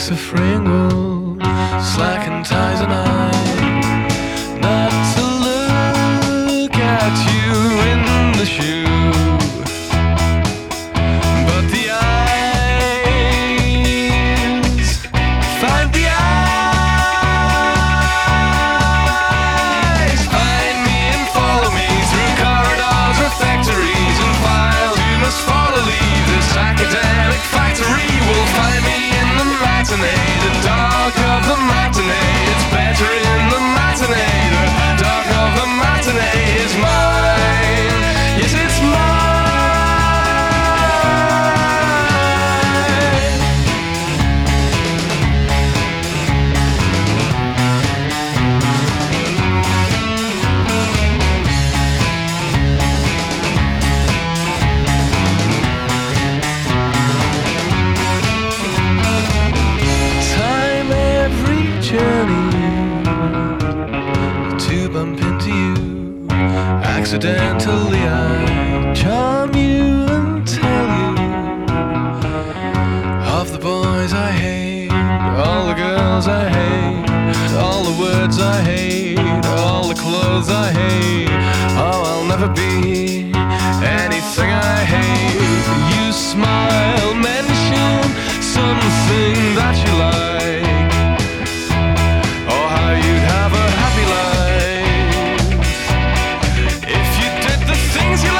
box of Pringles, slacking ties and I, not to look at you in the shoe, but the eyes, find the eyes, find me and follow me through corridors, refectories and files. You must follow, leave this academic factory. Will find me in the matinee, the dark of the matinee. It's better in the matinee, the dark of the matinee is mine. Yes, it's mine. Time every journey to bump into you. Accidentally I charm you and tell you of the boys I hate, all the girls I hate, all the words I hate, all the clothes I hate. Oh, I'll never be anything I hate. You smile, mention something that you like, or how you'd have a happy life if you did the things you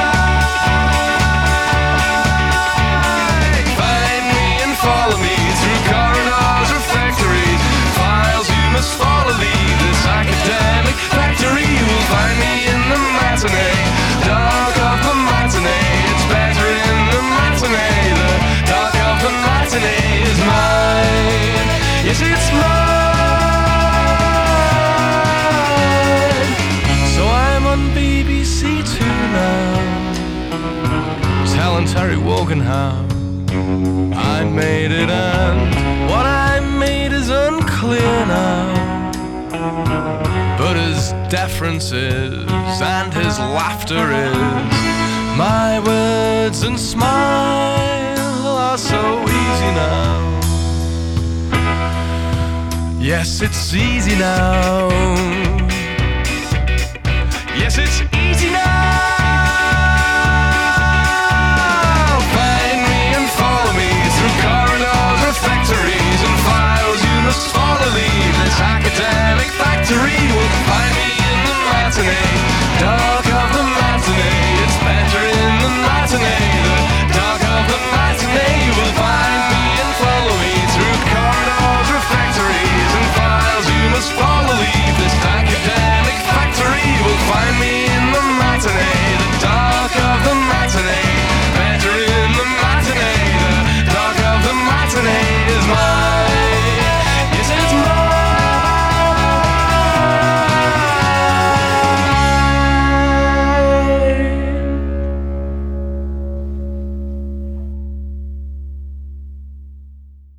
like. Find me and follow me through corridors, refectories, files. You must follow, leave this academic factory. You will find me in the matinee, dark of the matinee. It's better in the matinee, the dark of the matinee is mine. Yes, it's mine. So I'm on BBC Two now, telling Terry Wogan how I made it, and what I made is unclear now. But his deference is, and his laughter is, my words and smile are so easy now. Yes, it's easy now. Yes, it's easy now.